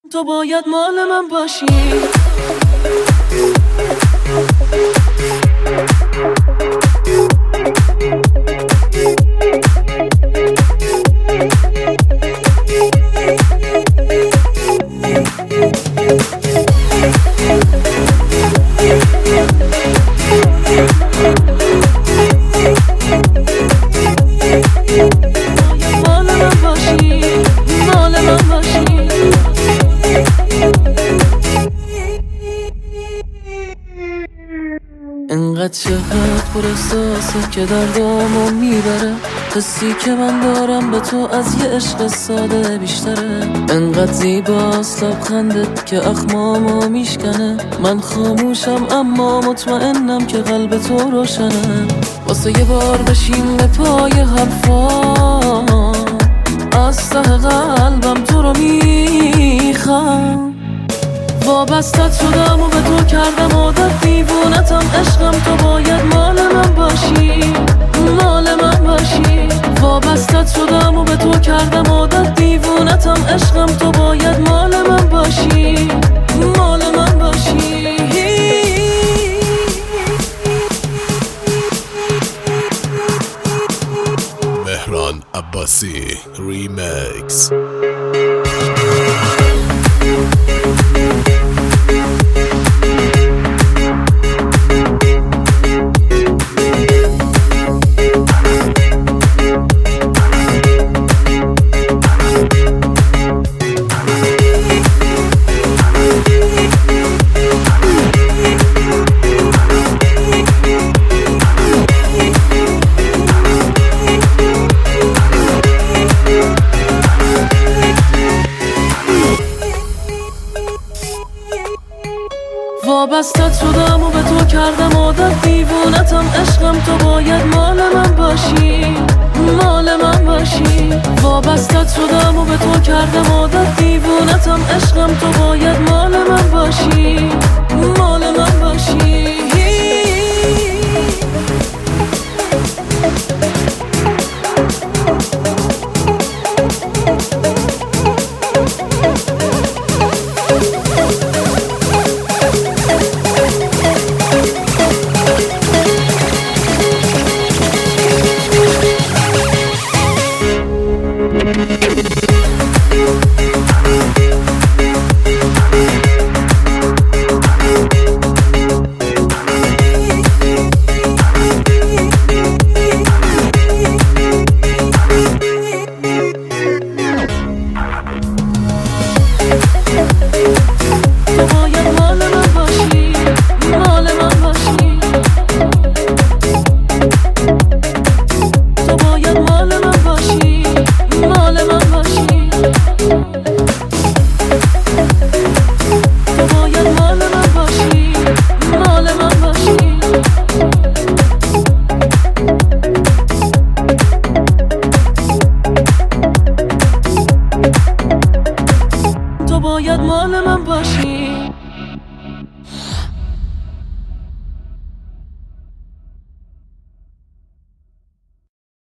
تو باید مال من باشی. انقدر چهت پر احساسه که دردامو میبره، حسی که من دارم به تو از یه عشق ساده بیشتره. انقدر زیباست لبخندت که اخمامو میشکنه، من خاموشم اما مطمئنم که قلب تو روشنه. واسه یه بار بشین به پای حرفا، از ته قلبم تو رو میخوام. وابستت شدم و به تو کردم عادت، دیوونتم عشقم، تو باید مال من باشی، مال من باشی. وابستت شدم و به تو کردم عادت، دیوونتم عشقم، تو باید مال من باشی، مال من باشی. مهران عباسی ریمیکس. وابستت شدم و به تو کردم عادت، دیوونتم عشقم، تو باید مال من باشی، مال من باشی. وابستت شدم و به تو کردم عادت، دیوونتم عشقم، تو باید مال من باشی، مال من باشی. باید مال من باشی.